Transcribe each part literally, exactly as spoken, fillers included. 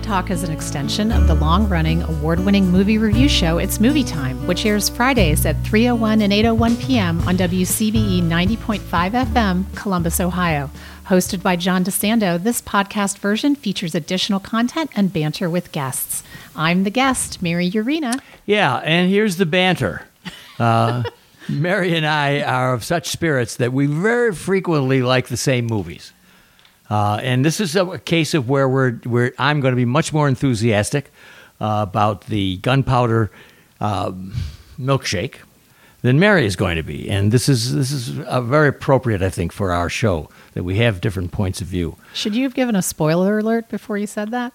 Talk is an extension of the long-running, award-winning movie review show It's Movie Time, which airs Fridays at three oh one and eight oh one p.m. on W C B E ninety point five F M, Columbus, Ohio. Hosted by John DeSando, this podcast version features additional content and banter with guests. I'm the guest, Mary Urena. Yeah, and here's the banter. Uh, Mary and I are of such spirits that we very frequently like the same movies. Uh, and this is a, a case of where we're, where I'm going to be much more enthusiastic uh, about the Gunpowder uh, Milkshake than Mary is going to be. And this is this is uh, very appropriate, I think, for our show, that we have different points of view. Should you have given a spoiler alert before you said that?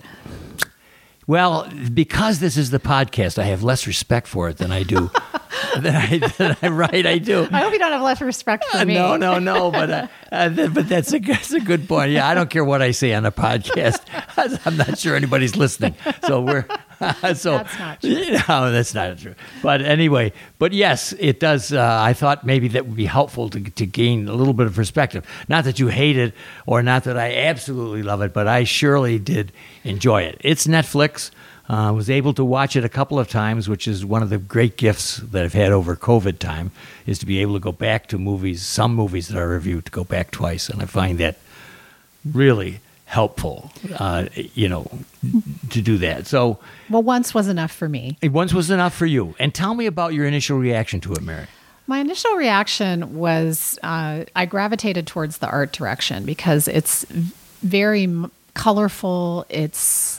Well, because this is the podcast, I have less respect for it than I do. than, I, than I right, I do. I hope you don't have less respect for uh, me. No, no, no. But uh, uh, th- but that's a that's a good point. Yeah, I don't care what I say on a podcast. I'm not sure anybody's listening. So we're uh, so that's not true. No, that's not true. But anyway, but yes, it does. Uh, I thought maybe that would be helpful to to gain a little bit of perspective. Not that you hate it, or not that I absolutely love it, but I surely did enjoy it. It's Netflix. I uh, was able to watch it a couple of times, which is one of the great gifts that I've had over COVID time, is to be able to go back to movies, some movies that I reviewed, to go back twice. And I find that really helpful, uh, you know, to do that. So, well, once was enough for me. Once was enough for you. And tell me about your initial reaction to it, Mary. My initial reaction was uh, I gravitated towards the art direction because it's very m- colorful. It's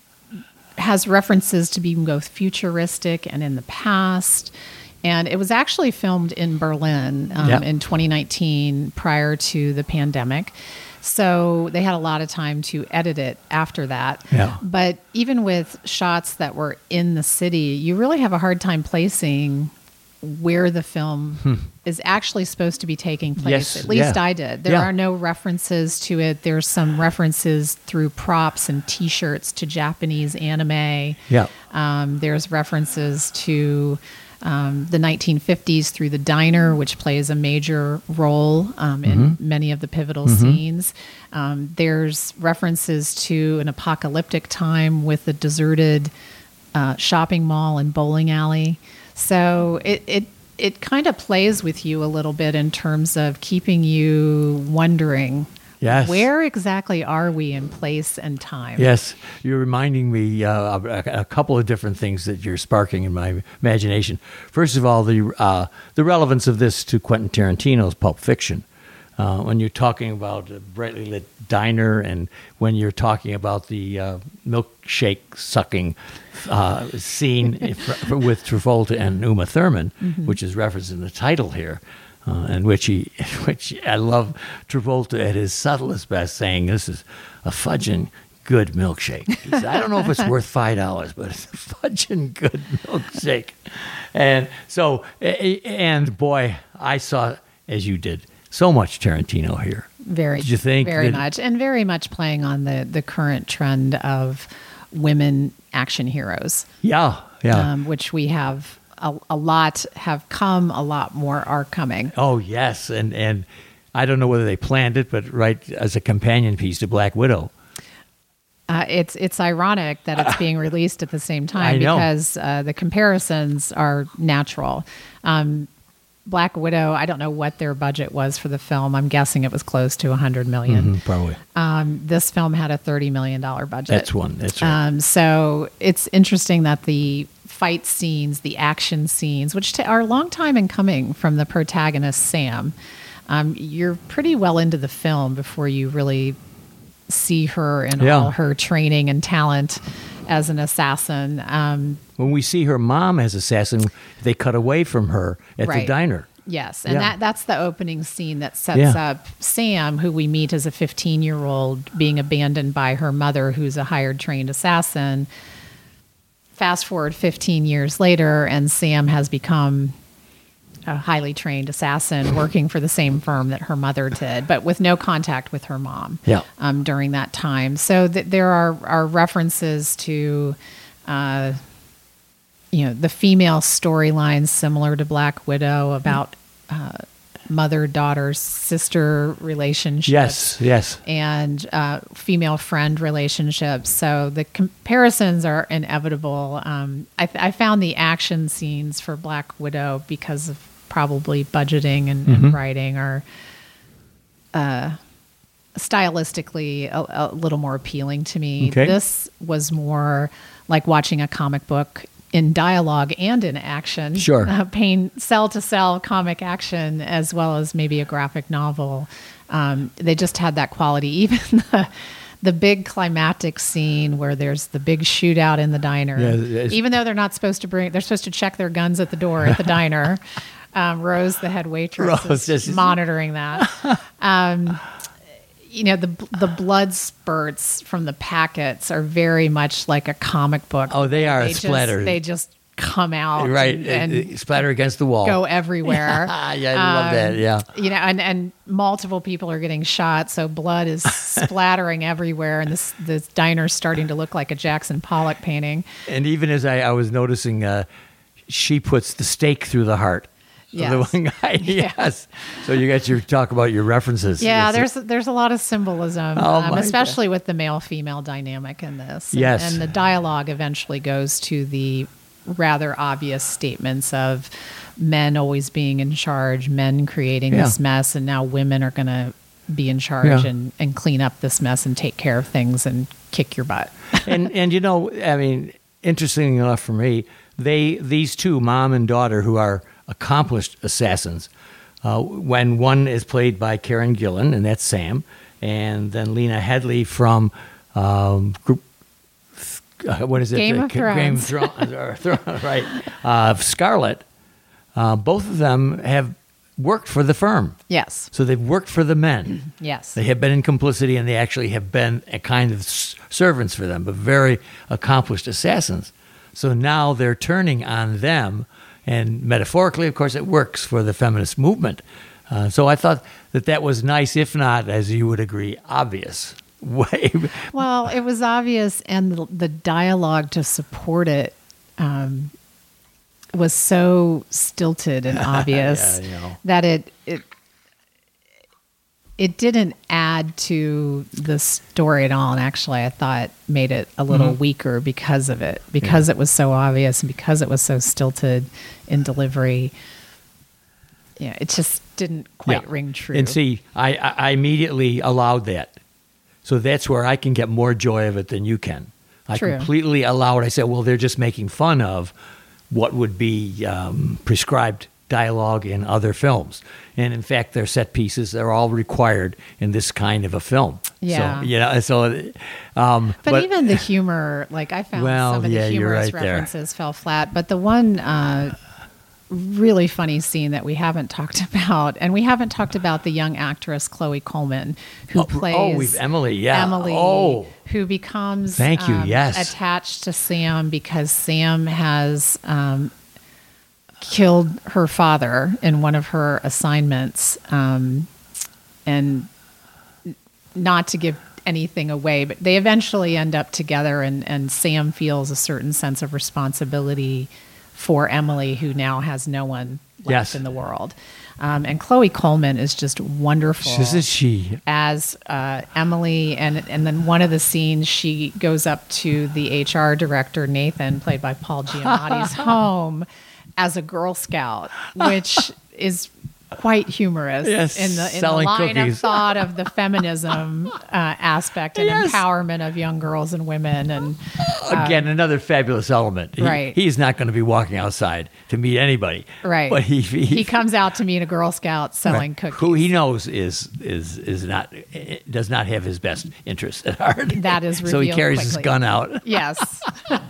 has references to being both futuristic and in the past. And it was actually filmed in Berlin um, yep. in twenty nineteen prior to the pandemic. So they had a lot of time to edit it after that. Yeah. But even with shots that were in the city, you really have a hard time placing where the film hmm. is actually supposed to be taking place. Yes, At least yeah. I did. There yeah. are no references to it. There's some references through props and T-shirts to Japanese anime. Yeah. Um, there's references to um, the nineteen fifties through the diner, which plays a major role um, in mm-hmm. many of the pivotal mm-hmm. scenes. Um, there's references to an apocalyptic time with a deserted uh, shopping mall and bowling alley. So it, it it kind of plays with you a little bit in terms of keeping you wondering, yes. where exactly are we in place and time? Yes, you're reminding me uh, of a, a couple of different things that you're sparking in my imagination. First of all, the uh, the relevance of this to Quentin Tarantino's Pulp Fiction. Uh, when you're talking about a brightly lit diner, and when you're talking about the uh, milkshake sucking uh, scene with Travolta and Uma Thurman, mm-hmm. which is referenced in the title here, uh, in which he, which I love Travolta at his subtlest best, saying, "This is a fudging good milkshake." He said, "I don't know if it's worth five dollars, but it's a fudging good milkshake." And so, and boy, I saw, as you did, so much Tarantino here. Very. Did you think? Very that, much. And very much playing on the, the current trend of women action heroes. Yeah, yeah. Um, which we have a, a lot have come, a lot more are coming. Oh, yes. And, and I don't know whether they planned it, but right as a companion piece to Black Widow. Uh, it's it's ironic that it's being released at the same time I know. because uh, the comparisons are natural. Um Black Widow, I don't know what their budget was for the film. I'm guessing it was close to one hundred million dollars. Mm-hmm, probably. Um, this film had a thirty million dollars budget. That's one. That's right. Um, so it's interesting that the fight scenes, the action scenes, which t- are a long time in coming from the protagonist, Sam, um, you're pretty well into the film before you really see her and yeah. all her training and talent as an assassin. Um, when we see her mom as assassin, they cut away from her at right. the diner. Yes, and yeah. that that's the opening scene that sets yeah. up Sam, who we meet as a fifteen-year-old being abandoned by her mother, who's a hired trained assassin. Fast forward fifteen years later, and Sam has become a highly trained assassin working for the same firm that her mother did, but with no contact with her mom yeah. um, during that time. So th- there are, are references to, uh, you know, the female storylines similar to Black Widow about uh, mother-daughter sister relationships. Yes, yes. And uh, female friend relationships. So the comparisons are inevitable. Um, I, I found the action scenes for Black Widow, because of probably budgeting and, Mm-hmm. and writing, are uh, stylistically a, a little more appealing to me. Okay. This was more like watching a comic book in dialogue and in action. Sure. Uh, pain, cell to cell comic action, as well as maybe a graphic novel. Um, they just had that quality. Even the, the big climactic scene where there's the big shootout in the diner, Yeah, it's- even though they're not supposed to bring, they're supposed to check their guns at the door at the diner. Um, Rose, the head waitress, Rose, is yes. monitoring that. Um, you know, the the blood spurts from the packets are very much like a comic book. Oh, they are a just, splatter. They just come out Right. and, Uh, and uh, splatter against the wall. go everywhere. yeah, I love that. Yeah. You know, and, and multiple people are getting shot, so blood is splattering everywhere, and this this diner's starting to look like a Jackson Pollock painting. And even as I, I was noticing, uh, she puts the stake through the heart. of Yes. The one guy. Yes. So you got your talk about your references. Yeah, It's- there's there's a lot of symbolism, Oh, um, my especially with the male-female dynamic in this. And, Yes. and the dialogue eventually goes to the rather obvious statements of men always being in charge, men creating Yeah. this mess, and now women are going to be in charge Yeah. and, and clean up this mess and take care of things and kick your butt. and and you know, I mean, interesting enough for me, they these two, mom and daughter, who are accomplished assassins. Uh, when one is played by Karen Gillan, and that's Sam, and then Lena Headley from um, group. Uh, what is it? Game Uh, of Game of Thrones. Thrones, or Thro- right? Uh, Scarlett. Uh, both of them have worked for the firm, Yes, so they've worked for the men. yes. They have been in complicity, and they actually have been a kind of s- servants for them, but very accomplished assassins. So now they're turning on them, and metaphorically, of course, it works for the feminist movement. Uh, so I thought that that was nice, if not, as you would agree, obvious. Way. Well, it was obvious, and the, the dialogue to support it um, was so stilted and obvious Yeah, you know. that it it it didn't add to the story at all. And actually, I thought made it a little Mm-hmm. weaker because of it, because it was so obvious and because it was so stilted in delivery. Yeah, it just didn't quite Yeah. ring true. And see, I, I I immediately allowed that. So that's where I can get more joy of it than you can. I True. completely allow it. I said, well, they're just making fun of what would be um, prescribed dialogue in other films. And in fact, their set pieces are all required in this kind of a film. Yeah. So, you know, so, um, But, but, even the humor, like I found Well, some of the yeah, you're humorous right there. references fell flat. But the one uh, really funny scene that we haven't talked about, and we haven't talked about the young actress Chloe Coleman, who Oh, plays oh, we've Emily, yeah. Emily, Oh. who becomes Thank you, um, yes. attached to Sam because Sam has um, killed her father in one of her assignments, um, and not to give anything away, but they eventually end up together, and, and Sam feels a certain sense of responsibility for Emily, who now has no one left Yes. in the world. Um, and Chloe Coleman is just wonderful Isn't she? as uh, Emily, and and then one of the scenes she goes up to the H R director Nathan, played by Paul Giamatti's home, as a Girl Scout, which is quite humorous Yes, in the in the selling line cookies. of thought of the feminism uh, aspect and Yes. empowerment of young girls and women, and Again, another fabulous element. He, Right. He's not going to be walking outside to meet anybody. right. But he, he, he comes out to meet a Girl Scout selling cookies. who he knows is is is not does not have his best interests at heart. That is so he revealed carries his quickly. gun out. Yes.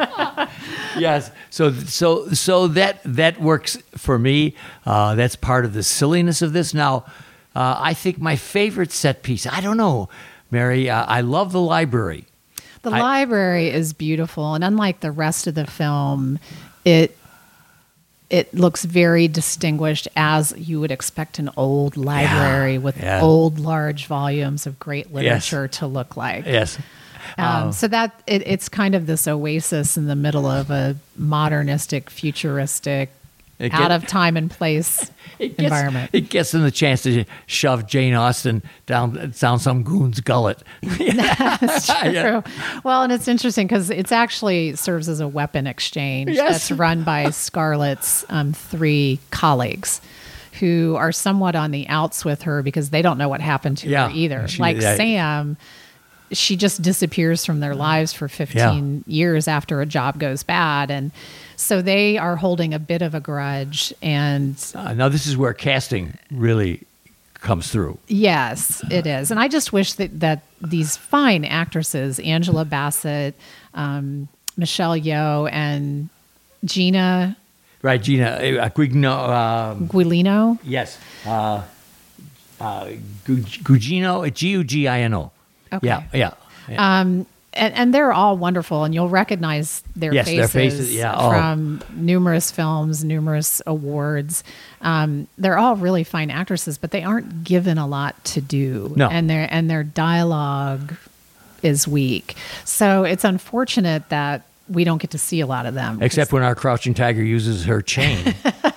Yes. So so so that that works for me. Uh, that's part of the silliness of this. Now, uh, I think my favorite set piece. I don't know, Mary. Uh, I love the library. The I- library is beautiful, and unlike the rest of the film, it it looks very distinguished, as you would expect an old library with yeah. old, large volumes of great literature to look like. Yes. Um, so that it, it's kind of this oasis in the middle of a modernistic, futuristic It out get- of time and place It gets, environment. It gets them the chance to shove Jane Austen down down some goon's gullet. That's true. Yeah. Well, and it's interesting because it's actually serves as a weapon exchange Yes. that's run by Scarlett's um, three colleagues, who are somewhat on the outs with her because they don't know what happened to Yeah. her either. She- like yeah. Sam, she just disappears from their lives for fifteen years after a job goes bad, and so they are holding a bit of a grudge. And Uh, now this is where casting really comes through. yes, it is. And I just wish that, that these fine actresses, Angela Bassett, um, Michelle Yeoh, and Gina Right, Gina uh, Guigno, um, Guilino, yes, uh, uh, Gu- Gugino, G U G I N O. Okay. Yeah, yeah. yeah. um, and, and they're all wonderful, and you'll recognize their Yes, their faces, faces, yeah, oh. from numerous films, numerous awards. Um, they're all really fine actresses, but they aren't given a lot to do, No. and their and their dialogue is weak. So it's unfortunate that we don't get to see a lot of them. Except when our crouching tiger uses her chain.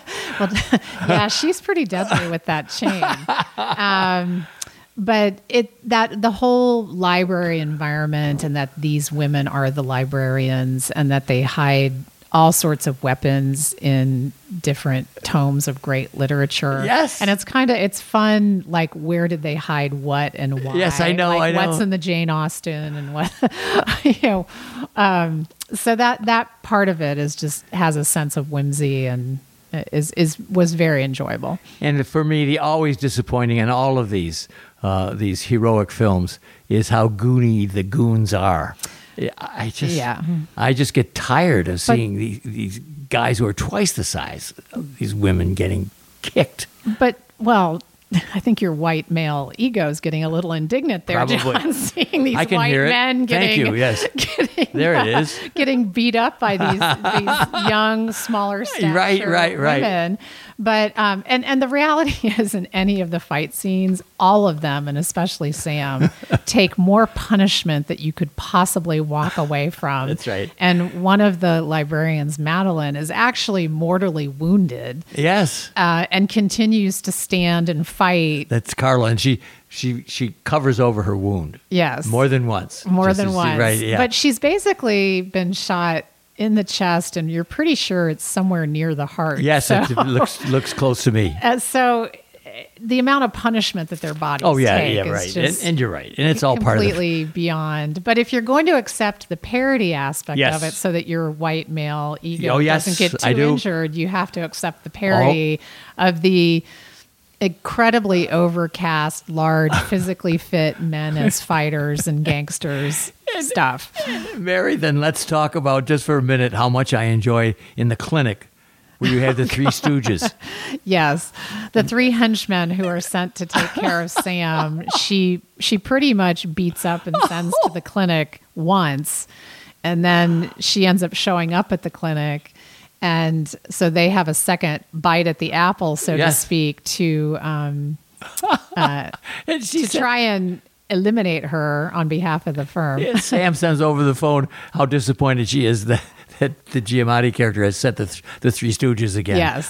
Yeah, she's pretty deadly with that chain. Um, but it that the whole library environment, and that these women are the librarians, and that they hide all sorts of weapons in different tomes of great literature. Yes. And it's kind of, it's fun, like, where did they hide what and why? Yes, I know, Like, I know. what's in the Jane Austen and what, you know. Um, so that, that part of it is just, has a sense of whimsy, and is, is, was very enjoyable. And for me, the always disappointing in all of these uh, these heroic films is how goony the goons are. I just, Yeah. I just get tired of seeing these, these guys who are twice the size of these women getting kicked. But, well, I think your white male ego is getting a little indignant there, Probably. John, seeing these I can white hear it. men getting, Thank you. Yes, getting, there it is. getting beat up by these these young, smaller stature Right, right, right. women. But um, and and the reality is, in any of the fight scenes, all of them, and especially Sam, take more punishment that you could possibly walk away from. That's right. And one of the librarians, Madeline, is actually mortally wounded. Yes, Uh, and continues to stand and fight. that's Carla, and she she she covers over her wound. Yes. more than once. More Just than to see- once. right? Yeah, But she's basically been shot in the chest, and you're pretty sure it's somewhere near the heart. yes, So, it looks looks close to me. uh, so uh, the amount of punishment that their bodies Oh yeah, take yeah, is right. And, just and you're right, and it's all part of the completely beyond. But if you're going to accept the parody aspect Yes. of it, so that your white male ego Oh, yes, doesn't get too I do. injured, you have to accept the parody of the incredibly overcast, large, physically fit men as fighters and gangsters stuff. Mary, then let's talk about just for a minute how much I enjoy in the clinic where you have the Three Stooges. Yes, the three henchmen who are sent to take care of Sam. She she pretty much beats up and sends to the clinic once, and then she ends up showing up at the clinic, and so they have a second bite at the apple, so Yes. to speak, to um, And she to said- try and eliminate her on behalf of the firm. and Sam sends over the phone how disappointed she is that, that the Giamatti character has set the, th- the Three Stooges again. Yes.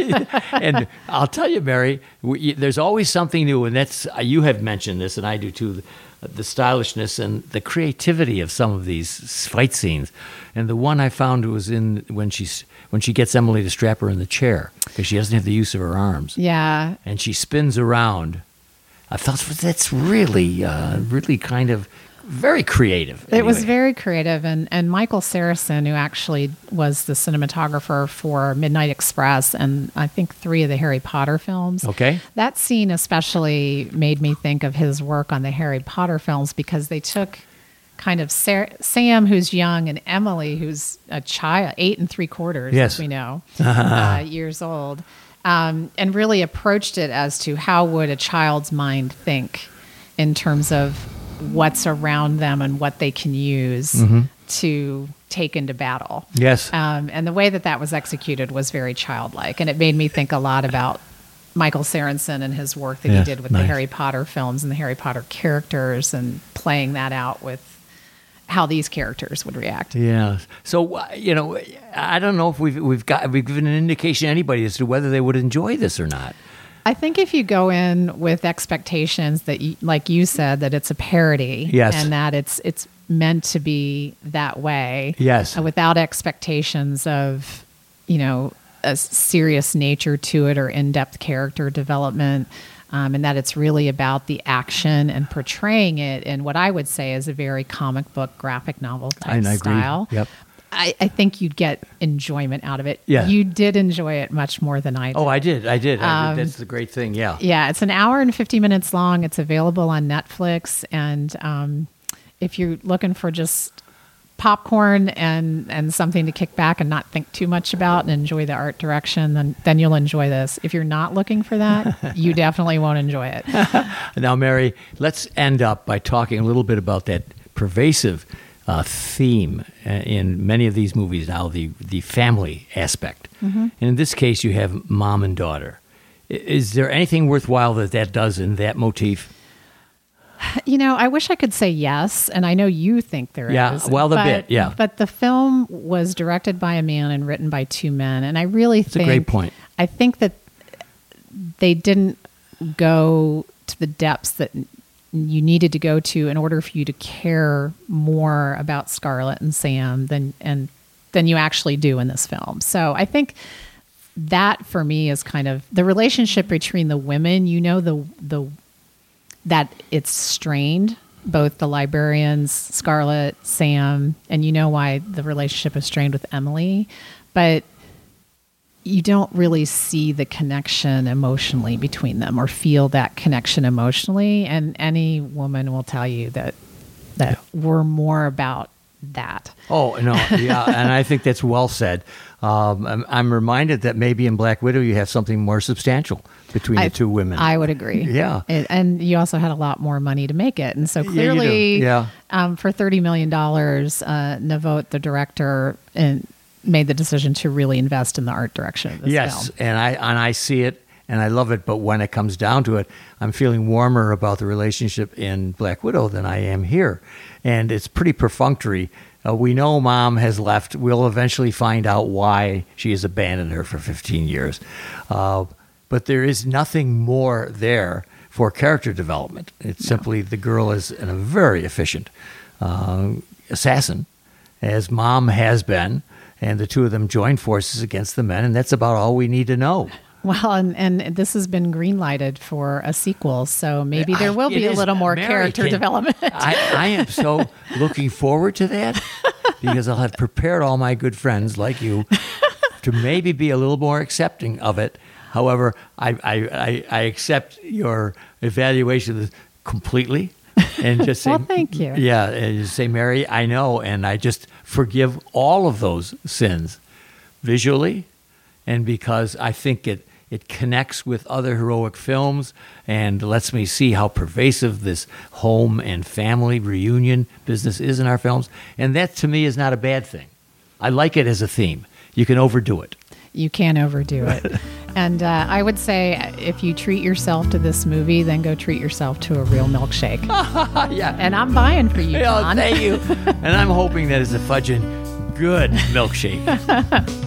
And I'll tell you, Mary, we, there's always something new, and that's you have mentioned this, and I do too. The, the stylishness and the creativity of some of these fight scenes, and the one I found was in when she's when she gets Emily to strap her in the chair because she doesn't have the use of her arms, Yeah. and she spins around. I thought that's really, uh, really kind of very creative. It was anyway. very creative, and, and Michael Saracen, who actually was the cinematographer for Midnight Express and I think three of the Harry Potter films. Okay. That scene especially made me think of his work on the Harry Potter films, because they took kind of Sa- Sam, who's young, and Emily, who's a child, eight and three quarters, Yes. as we know, uh, years old, um, and really approached it as to how would a child's mind think in terms of what's around them and what they can use to take into battle. Yes. Um, and the way that that was executed was very childlike. And it made me think a lot about Michael Saracen and his work that Yeah, he did with the nice. Harry Potter films and the Harry Potter characters, and playing that out with how these characters would react. Yeah. So uh, you know, I don't know if we've we've got we've given an indication to anybody as to whether they would enjoy this or not. I think if you go in with expectations that, you, like you said, that it's a parody, yes, and that it's it's meant to be that way, yes, uh, without expectations of, you know, a serious nature to it or in-depth character development. Um, and that it's really about the action and portraying it in what I would say is a very comic book, graphic novel type I, I style. Agree. Yep. I, I think you'd get enjoyment out of it. Yeah. You did enjoy it much more than I did. Oh, I did. I did. I Um, did. That's the great thing. Yeah. Yeah, it's an hour and fifty minutes long. It's available on Netflix. And um, if you're looking for just popcorn and, and something to kick back and not think too much about and enjoy the art direction, then, then you'll enjoy this. If you're not looking for that, you definitely won't enjoy it. Now, Mary, let's end up by talking a little bit about that pervasive uh, theme in many of these movies now, the, the family aspect. Mm-hmm. And in this case, you have mom and daughter. Is there anything worthwhile that that does in that motif? You know, I wish I could say yes, and I know you think there yeah, is. Yeah, well, a but, bit, yeah. But the film was directed by a man and written by two men, and I really That's think... a great point. I think that they didn't go to the depths that you needed to go to in order for you to care more about Scarlett and Sam than and than you actually do in this film. So I think that, for me, is kind of the relationship between the women. You know, the the... that it's strained, both the librarians, Scarlett, Sam, and you know why the relationship is strained with Emily, but you don't really see the connection emotionally between them or feel that connection emotionally. And any woman will tell you that that yeah. we're more about that. Oh, no, yeah, and I think that's well said. Um, I'm, I'm reminded that maybe in Black Widow you have something more substantial between I, the two women. I would agree. Yeah. It, and you also had a lot more money to make it. And so clearly, yeah, yeah. Um, for thirty million dollars, uh, Navote, the director, and made the decision to really invest in the art direction of this yes, film. and I and I see it, and I love it. But when it comes down to it, I'm feeling warmer about the relationship in Black Widow than I am here. And it's pretty perfunctory. Uh, we know Mom has left. We'll eventually find out why she has abandoned her for fifteen years. Uh, but there is nothing more there for character development. It's no. simply the girl is a very efficient uh, assassin, as Mom has been, and the two of them join forces against the men, and that's about all we need to know. Well, and, and this has been green-lighted for a sequel, so maybe there will I, be a is, little more Mary, character can, development. I, I am so looking forward to that, because I'll have prepared all my good friends like you to maybe be a little more accepting of it. However, I, I, I, I accept your evaluation of this completely. And just say, well, thank you. Yeah, and just say, Mary, I know, and I just forgive all of those sins visually, and because I think it It connects with other heroic films and lets me see how pervasive this home and family reunion business is in our films. And that, to me, is not a bad thing. I like it as a theme. You can overdo it. You can overdo it. And uh, I would say if you treat yourself to this movie, then go treat yourself to a real milkshake. Yeah. And I'm buying for you, Oh, John. thank you. And I'm hoping that it's a fudging good milkshake.